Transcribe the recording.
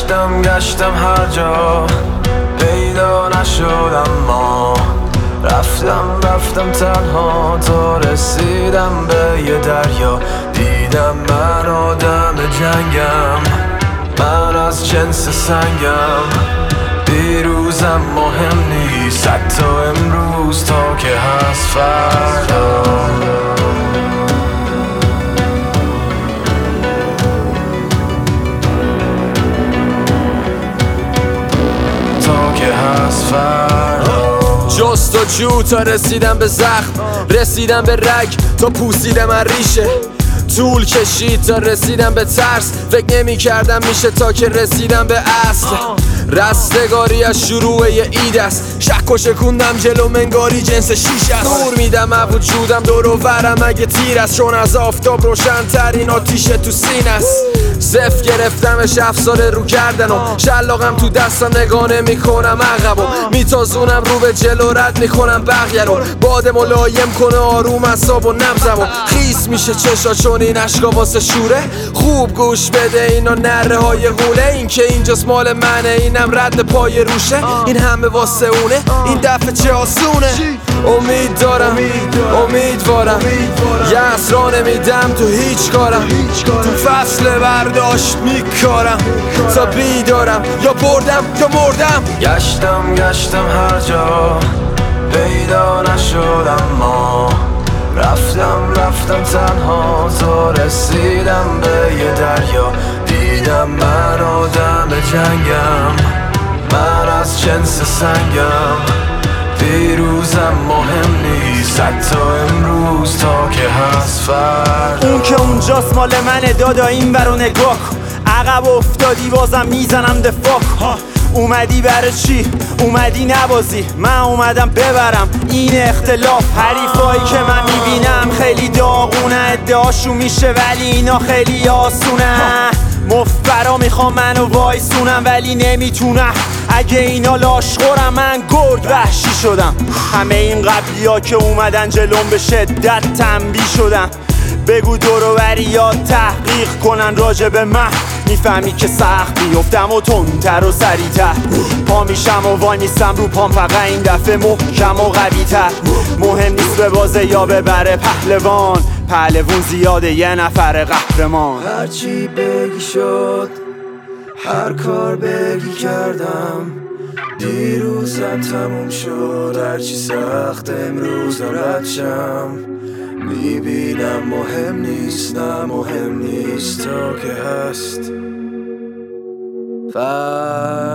گشتم هر جا پیدا نشد، اما رفتم تنها تا رسیدم به یه دریا. دیدم من آدم جنگم، من از جنس سنگم. دیروزم مهم نیست حتی امروز تا که هست فردا. تا که هست فردا. جستجو تا رسیدم به زخم، رسیدم به رگ تا پوسیدم از ریشه. طول کشید تا رسیدم به ترس، فکر نمی کردم میشه تا که رسیدم به اصل. رستگاری از شروع یه اید است، شک و شکوندم جلو منگاری جنس شیش است. نور میدم از وجودم دور و برم اگه تیر است، چون از آفتاب روشن ترین آتیش تو سینه است. صف گرفتمش افسار رو کردن و شلاقم تو دستم نگاه میکنم عقب و میتازونم رو به جلو رد میکنم بقیه رو. باد ملایم کنه آروم اعصاب و نبضم و خیس میشه چشا چون این عشقا واسه شوره. خوب گوش بده اینا نره های غوله، این که اینجاست مال منه اینم رد پای روشه. این همه واسه اونه این دفعه چه آسونه. امید دارم امیدوارم یه اسرا نمیدم تو هیچ کارم. تو فصل برداشت میکارم تا بیدارم یا بردم یا مردم. گشتم هر جا پیدا نشد، اما رفتم تنها تا رسیدم به یه دریا. دیدم من آدم جنگم، من از جنس سنگم. دیروزم مهم نیست حتی امروز تا که هست فردا. اون که اونجاست مال منه دادا، این برو نگاه کن. عقب افتادی بازم میزنم دفاع کن. اومدی برای چی؟ اومدی نبازی، من اومدم ببرم این اختلاف. حریفایی که من میبینم خیلی داغونه، ادعاشون میشه ولی اینا خیلی آسونه. مفبرا میخوام منو وایسونم ولی نمیتونم. اگه اینا لاشخورم من گرگ وحشی شدم. همه این قبلی ها که اومدن جلوم به شدت تنبیه شدن. بگو دورو بریات تحقیق کنن راجع به من، میفهمی که سخت بیفتم و تندتر و سریعتر. پا میشم و وای میستم رو پام، فقط این دفعه محکم و قوی تر. مهم نیست به بازه یا ببره پهلوان زیاده یه نفر قهرمان. هرچی بگی شد، هر کار بگی کردم. دیروزم تموم شد، هرچی سخت امروز رد شم. میبینم مهم نیست، نه مهم نیست تا که هست فردا.